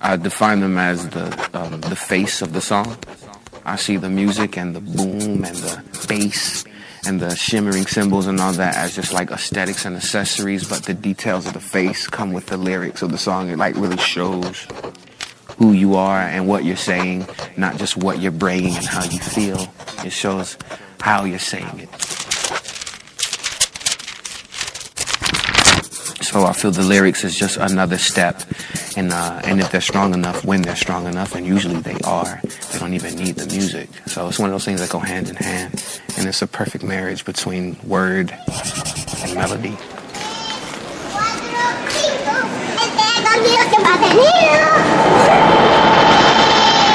I define them as the face of the song. I see the music and the boom and the bass and the shimmering cymbals and all that as just like aesthetics and accessories, but the details of the face come with the lyrics of the song. It like really shows who you are and what you're saying, not just what you're bringing and how you feel. It shows how you're saying it. So I feel the lyrics is just another step, and if they're strong enough, when they're strong enough, and usually they are, they don't even need the music. So it's one of those things that go hand in hand, and it's a perfect marriage between word and melody.